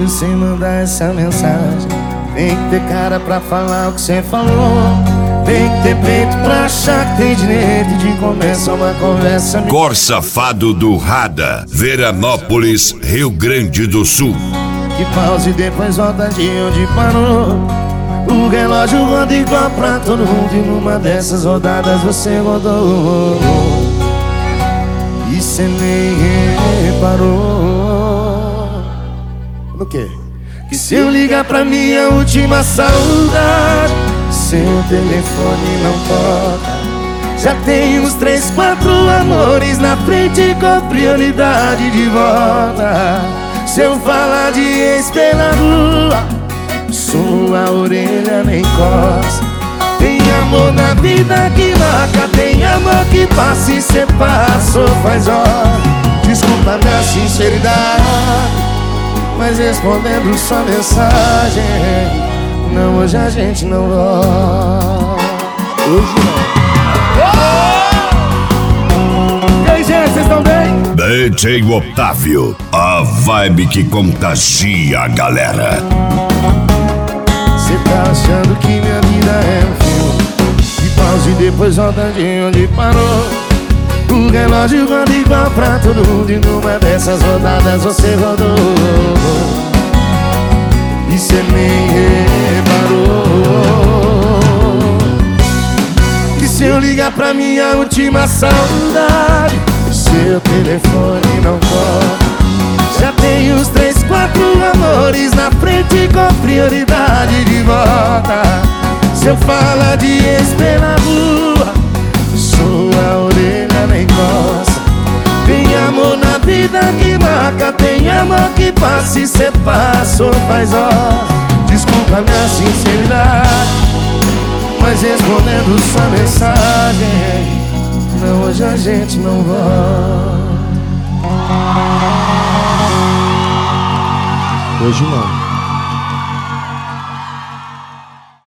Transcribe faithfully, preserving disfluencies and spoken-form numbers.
sem mandar essa mensagem. Tem que ter cara pra falar o que cê falou. Tem que ter peito pra achar que tem direito de começar uma conversa. Cor Safado do Rada, Veranópolis, Rio Grande do Sul. Que pause e depois volta de onde parou. O relógio roda igual pra todo mundo, e numa dessas rodadas você rodou. E cê nem reparou. No quê? Que se eu ligar pra minha última saudade, seu telefone não toca. Já tem uns três, quatro amores na frente com prioridade de volta. Se eu falar de ex pela rua, sua orelha nem coça. Tem amor na vida que marca, tem amor que passa e cê passou faz hora. Desculpa minha sinceridade, mas respondendo sua mensagem, não, hoje a gente não volta. Hoje não. E aí, gente, vocês estão bem? D J Otávio, a vibe que contagia a galera. Cê tá achando que minha vida é um filme? E pause e depois volta de onde parou. O relógio roda igual pra todo mundo, e numa dessas rodadas você rodou. E cê nem reparou. Que se eu ligar pra minha última saudade, seu telefone não toca. Já tem uns três, quatro amores na frente com prioridade de volta. Se eu falar de ex pela rua, sua orelha nem coça. Tem amor na vida que marca, tem amor que passa e cê passou faz hora. Desculpa minha sinceridade, mas respondendo sua mensagem, não, hoje a gente não volta. Hoje não.